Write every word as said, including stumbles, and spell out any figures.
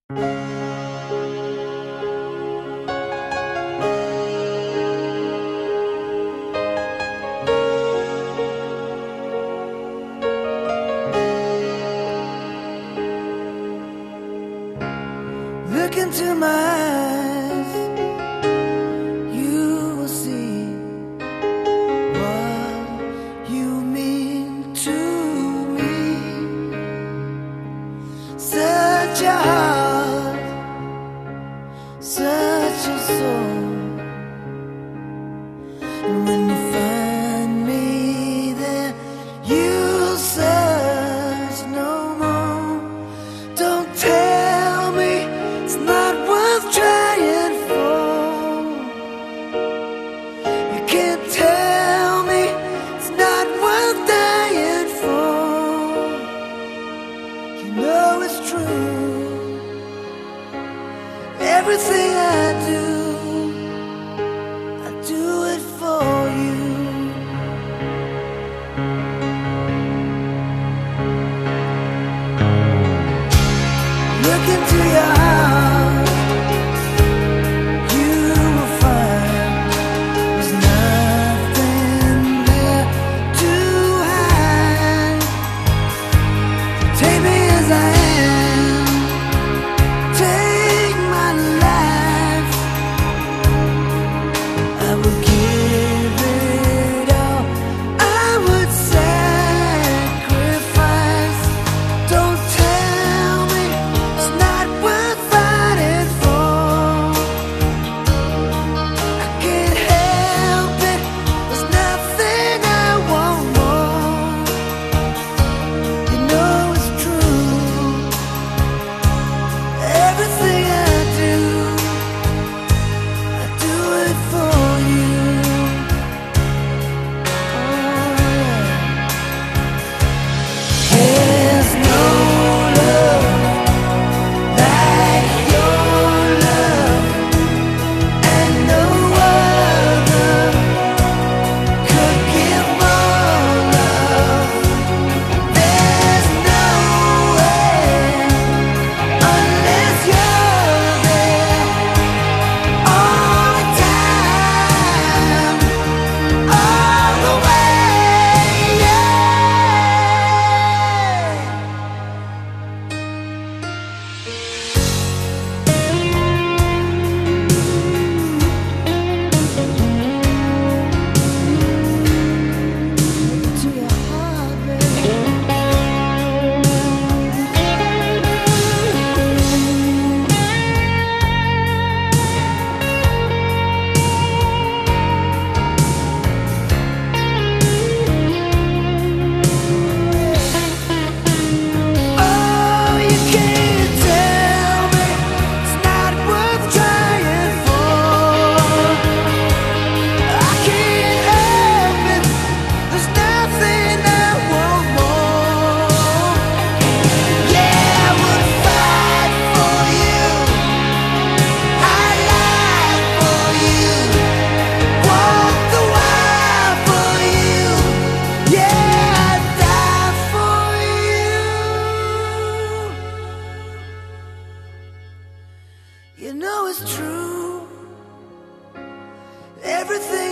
Look into my eyes, you will see what you mean to me. Such a heart, such a soul. And when you find me there, you'll search no more. Don't tell me it's not worth trying for. You can't tell me it's not worth dying for. You know it's true. Everything I do, I do it for you. Look into your heart, you will find there's nothing there to hide. Take me as I am, take my life. I will give it all, I would sacrifice. Don't tell me it's not worth fighting for. I can't help it, there's nothing I want more. You know it's true. Everything I do, I do it for you. Oh, yeah. There's no love like your love, and no other could give more love. There's no way unless you're there all the time, all the way, yeah. To your heart, baby. Oh, you can't tell me it's not worth trying for. I can't help it, there's nothing I want more. Yeah, I would fight for you, I lie for you, walk the wire for you. Yeah, I'd die for you. You know it's true. Everything